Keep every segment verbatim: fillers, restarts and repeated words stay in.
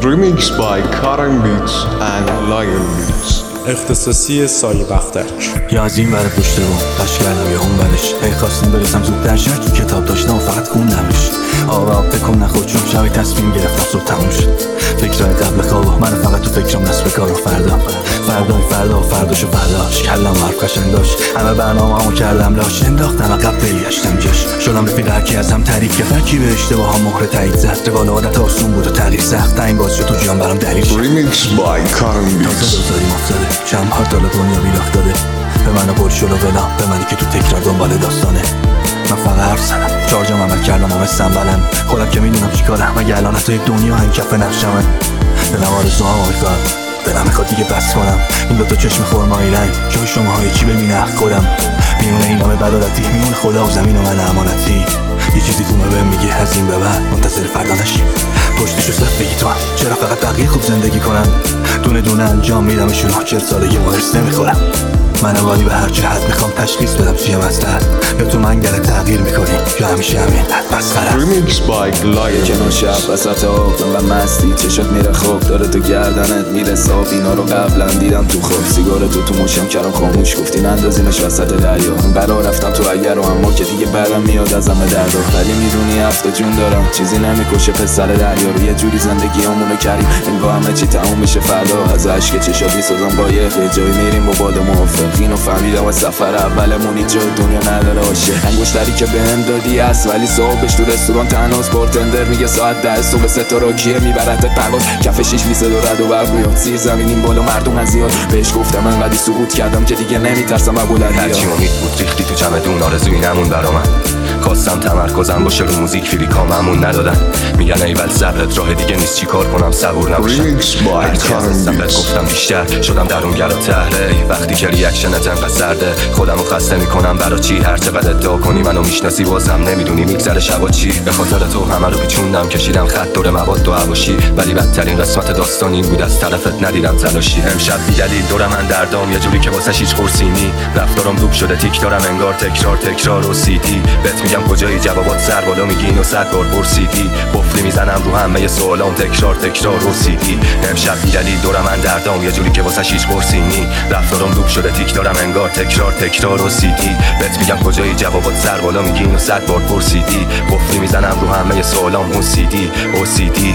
Remix by Karan Beats and Lion Beats. اختصاصی سایه بختک. یا از این ور پشته بوم قش کردم یا اون برش ای خواستم برسم زودتر شد تو کتاب داشتم و فقط خوندمش. آب آب بکن نخود چون شبی تصمیم گرفتم صبح تموم شد. فکرهای قبل خواب من فقط تو فکرم نصب کار و فردا فردای فردا و فرداش و فرداش کلم حرف قشنگ داشت. همه برنامه همو کردم لاش انداختم عقب پیگشتم جاش. شدم رفیق هرکی از هم تعریف کرد هرکی به اشتباه هم مهر تایید زد. روال عادت آسون بود و تغییر سخت این باز شد تو جیان برام دلیل شد. Remix by Karan Beats. تازه دوزاریم افتاده چند هار دالا دنیا بیراخت داده به من و برشل و بلا به منی که تو تکرار دنبال داستانه. من فقط حرف زدم چارجام عمل کردم همه سنبلن خودم که میدونم چی کارم مگه الان حتی دنیا هم کف نقشمه. دلم آرزو هم آمیکار دلم میخواد دیگه بس کنم این دوتا چشم خرمایی رنگ جای شما های چی ببینه خودم میونه این نامه بدالتی میونه خدا و زمین و من امانتی. یه چیزی تو بهم میگه از این به بعد منتظر فردا نشی پشتشو صرف بگی تو هم چرا فقط بقیه خوب زندگی کنن دونه دونه انجام میدمشون چهل سالگی وارث نمیخورم. من والی به هر جهت میخوام تشخیص بدم چیه مسئله یا تو منگل تغییر میکنی یا همیشه همین حد مسخره. Remix by Lion کنون شب وسط آب و مستی چشات میره خواب داره تو گردنت میرسه آب. اینا رو قبلا دیدم تو خواب سیگار تو تو موشم کردم خاموش گفتی نندازیمش وسط دریا. برا رفتم تو اگر و اما که دیگه برم میاد از همه دردا ولی میدونی هفته جون دارم چیزی نمیکشه پسر دریا رو یه جوری زندگیامونو کردیم انگار همه چی تموم میشه فردا. از عشق چشات میسازم با یه جایی میریم با باد موافق اینو فهمیدم از سفر اولمون جای دنیا نداره باشه. انگشتری که بهم دادی است ولی صاحبش تو رستوران تنهاست. بارتندر میگه ساعت ده صبح ستاره کیه میبرد پرواز کف شیش میسه و رد و برق میاد زیر زمین این بالا مردم از زیاد بهش گفتم انقدی سقوط کردم که دیگه نمیترسم از بلندی. هرچی امید بود ریختی تو چمدون آرزوی نمون برا من خواستم تمرکزم باشه رو موزیک فریکام همون ندادن میگن ایول صبرت راه دیگه نیست چی کار کنم صبور نباشم. هرچی از صبرت گفتم بیشتر شدم درونگرا تهره وقتی که ریاکشنت انقدر سرده خودمو خسته میکنم برا چی هر چقدر ادعا کنی منو میشناسی بازم نمیدونی میگذره شبا چی. به خاطر تو همه رو پیچوندم کشیدم خط دور مواد و عواشی ولی بدترین قسمت داستان این بود از طرفت ندیدم تلاشی. امشب بی دلیل دور من دردام یه جوری که واسه هیچ قرصی نی رفتارم دوب شده تیک دارم انگار تکرار تکرار و سیدی بهت میگم کجایی جوابات سر بالا میگی اینو صد بار پرسیدی قفلی میزنم رو همه سوالام تکرار تکرار و سیدی. امشب بی دلیل دور من دردام یه جوری که واسه هیچ قرصی نی رفتارم دوب شده تیک دارم انگار تکرار تکرار و سیدی بهت میگم کجایی جوابات سر بالا میگی اینو صد بار پرسیدی قفلی میزنم رو همه سوالام او سیدی او سیدی.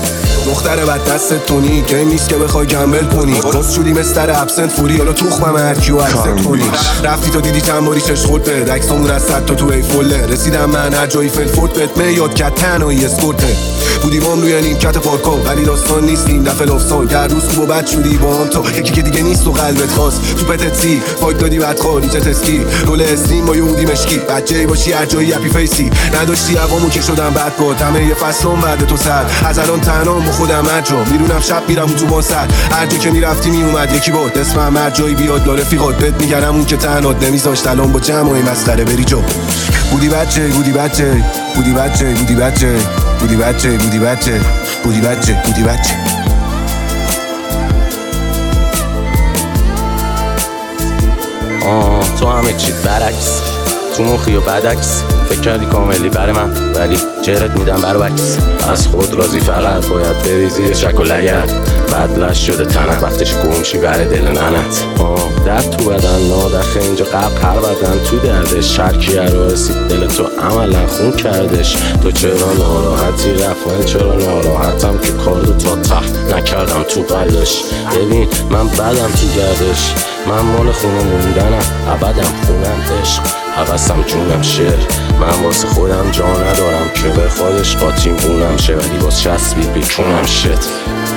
دختر بد دست تونی که نیست که بخوای گمبل کنی راست شدی مستر ابسنت فوری حالا توخمم هرکیو اکسپت کنی. رفتی تو دیدی چند باری چش خورد به عکسامون از صد تا تو ای فوله رسیدم من هر جایی فل فورت بهت میاد که تنهایی اسکورته بودی بام روی نیمکت پارکو ولی داستان نیست این دفعه لافسان که هر روز خوب و بد شدی با هم تو یکی که دیگه نیست و قلبت خواست تو پتت سی فایت دادی بدخواه نیچت اسکی رول استیم با یهودی مشکی بچه‌ای باشی هر جایی اپی فیسی نداشتی هوامو که شدم بعد با همه فصلم بعد تو سر از الان تنهام خودم انجام میرونم شب میرم تو با سر هر جا که میرفتی میومد یکی بود اسمم هر جایی بیاد داره رفیقات بهت میگرم اون که تنهات نمیذاشت الان با جمعای مسخره بری جو. بودی بچه بودی بچه بودی بچه بودی بچه بودی بچه بودی بچه بودی بچه بودی بچه. آه تو همه چی برعکس تو مخی و بدعکس فکر کردی کاملی بر من ولی جرت میدم بر بکس. از خود راضی فقط باید بریزی شک و لگت بدلش شده تنت وقتش گمشی بر دل ننت. آه درد تو بدن نادخه اینجا قبل هر بدن تو دردش شرکیه رو رسید دل تو عملا خون کردش. تو چرا ناراحتی رفت من چرا ناراحتم که کارو تا ته نکردم تو قلش. ببین من بدم تو گردش من مال خونه موندنم ابدم خونم عشق حوستم جونم شعر من واسه خودم جا ندارم که به خودش قاطیم بونم شه ولی باز چسبید بیکنم شد.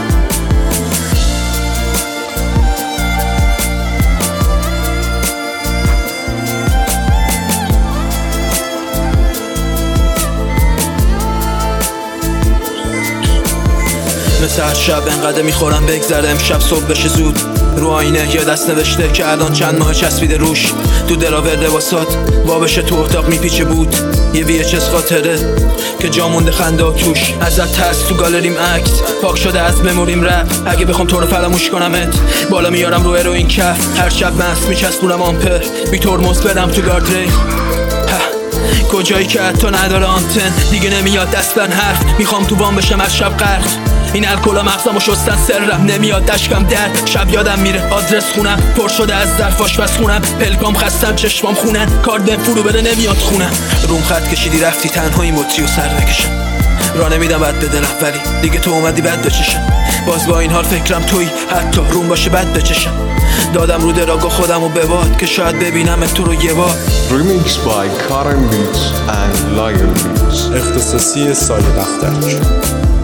مثل هر شب انقدر میخورم بگذره امشب صبح بشه زود رو آینه یه دست نوشته که الان چند ماه چسبیده روش تو دراورده واسات وابشه تو اتاق میپیچه بود یه وی اچ اس خاطره که جا مونده خنده توش ازت ترس تو گالریم عکس پاک شده از مموریم رپ اگه بخوام تو رو فراموش کنمت بالا میارم رو اروین کف هر شب مست میچسبونم آمپر بی ترمز برم تو گاردریل کجایی که حتی نداره آنتن دیگه نمیاد دستن حرف میخوام تو وام بشم از شب غرق این الکلا مغزمو شستن سرم نمیاد دشکم درد شب یادم میره آدرس خونم پر شده از ظرف آشپز خونم پلکام خستم چشمام خونن کارد بهم فرو بده نمیاد خونم روم خط کشیدی رفتی تنهایی مطری و سر بکشم راه نمیدم بد به دلم ولی دیگه تو اومدی بد بچشم باز با این حال فکرم تویی حتی روم باشه بد بچشم دادم رو دراگاه خودم و بباد که شاید ببینم تو رو یه بار. Remixed by Karen Beats and Lion Beats. اختصاصی سایه بختک.